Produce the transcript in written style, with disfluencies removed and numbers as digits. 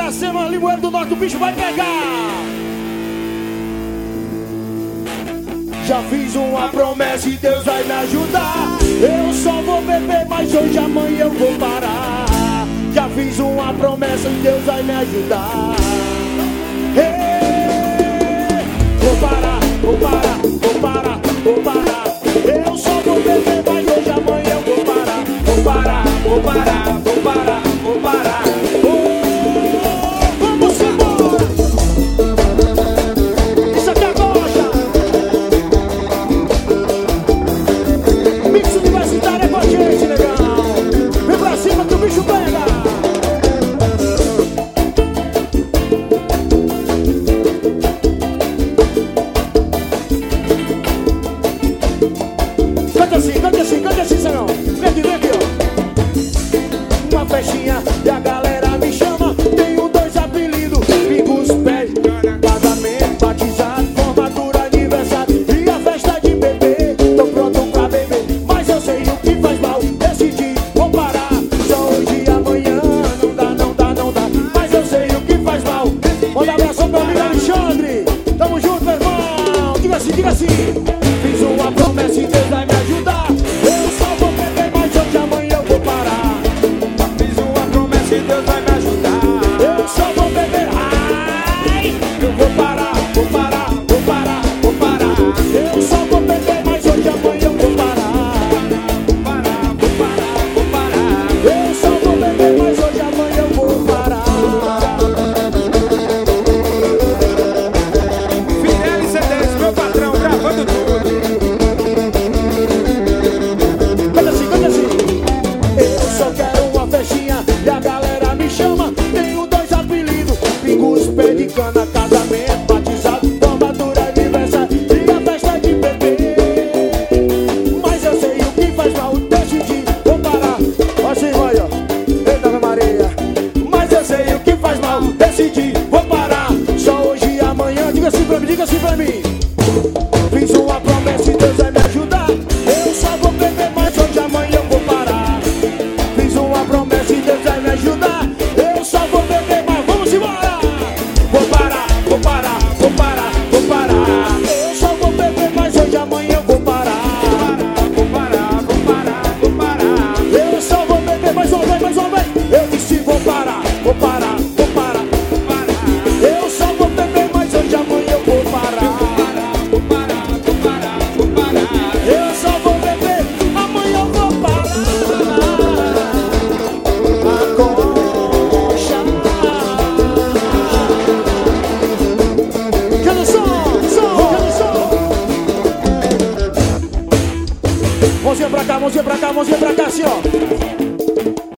Iracema, Limoeiro do Norte, o bicho vai pegar. Já fiz uma promessa e Deus vai me ajudar. Eu só vou beber, mas hoje, amanhã eu vou parar. Já fiz uma promessa e Deus vai me ajudar. Vou parar, vou parar, vou parar, vou parar. Eu só vou beber, mas hoje, amanhã eu vou parar. Vou parar, vou parar, vou parar, vou parar. Vamos embora. Isso aqui é goja. Mix universitário é com a gente, legal. Vem pra cima que o bicho pega. Canta assim, senhor. Vem aqui, ó. Uma festinha e a galera me chama. Tenho dois apelidos, Pingos Pés. Casamento, batizado, formatura, aniversário e a festa de bebê. Tô pronto pra beber, mas eu sei o que faz mal. Decidi, vou parar. Só hoje e amanhã, não dá, não dá, não dá. Mas eu sei o que faz mal. Manda abraço pro amigo Alexandre. Tamo junto, meu irmão. Diga assim, diga assim. Fiz uma promessa e Deus vai me ajudar. Eu só vou beber, mas hoje amanhã eu vou parar. Fiz uma promessa e Deus vai me ajudar. Eu só vou beber, ai, eu vou parar, vou parar, vou parar, vou parar. Eu só vou beber, mas hoje amanhã eu vou parar. Vou parar, vou parar, vou parar. Eu só vou beber, mas hoje amanhã eu vou parar. Fidel C10, meu patrão, gravando tudo. Eu só quero uma festinha e a galera me chama. Tenho dois apelidos, Pingos, pé de cana, casamento, batizado, formatura, aniversário e a festa de bebê. Mas eu sei o que faz mal, decidi, vou parar. Ó assim, olha, eita Ave Maria. Mas eu sei o que faz mal, decidi, vou parar. Só hoje e amanhã, diga assim pra mim, diga assim pra mim. Fiz uma promessa e Deus vai me ajudar. Eu só vou beber, mas hoje amanhã eu vou parar. Fiz uma promessa e Deus vai me ajudar. Eu só vou beber, mas vamos embora. Vou parar, vou parar, vou parar, vou parar. Eu só vou beber, mas hoje amanhã eu vou parar. Vou parar, vou parar, vou parar. Eu só vou beber, mais uma vez, mais uma vez. Eu disse vou parar, vou parar, vou parar, Vou parar, eu só vou beber, mas hoje amanhã eu vou parar. vou parar, vou parar, vou parar. Eu só vou beber, amanhã eu vou parar. A concha. Canta o som. Mãozinha pra cá, mãozinha pra cá, mãozinha pra cá, assim, ó.